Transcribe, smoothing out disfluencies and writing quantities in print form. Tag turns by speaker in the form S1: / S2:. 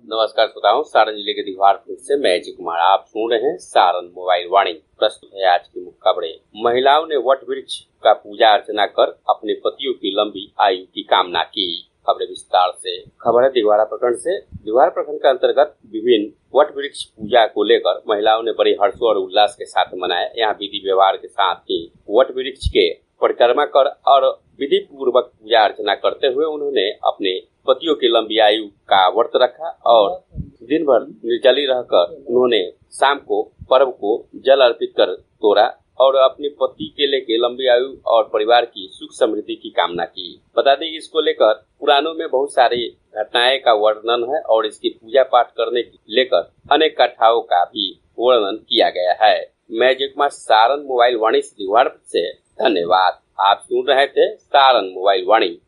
S1: नमस्कार श्रोताओं, सारण जिले के दीवारपुर से मैं अजय कुमार। आप सुन रहे हैं सारण मोबाइल वाणी। प्रस्तुत है आज की मुख्य खबरें। महिलाओं ने वट वृक्ष का पूजा अर्चना कर अपने पतियों की लंबी आयु की कामना की। खबरें विस्तार से। खबर है दिघवारा प्रखंड से। दिघवारा प्रखंड के अंतर्गत विभिन्न वट वृक्ष पूजा को लेकर महिलाओं ने बड़े हर्ष और उल्लास के साथ मनाया। यहाँ विधि व्यवहार के साथ ही वट वृक्ष के परिक्रमा कर और विधि पूर्वक पूजा अर्चना करते हुए उन्होंने अपने पतियों की लंबी आयु का व्रत रखा और दिन भर निर्जली रहकर उन्होंने शाम को पर्व को जल अर्पित कर तोड़ा और अपने पति के लेके लंबी आयु और परिवार की सुख समृद्धि की कामना की। बता दें, इसको लेकर पुराणों में बहुत सारी घटनाएं का वर्णन है और इसकी पूजा पाठ करने की लेकर अनेक कथाओं का भी वर्णन किया गया है। मैं अजय कुमार, सारण मोबाइल वाणी से धन्यवाद। आप सुन रहे थे सारण मोबाइल वाणी।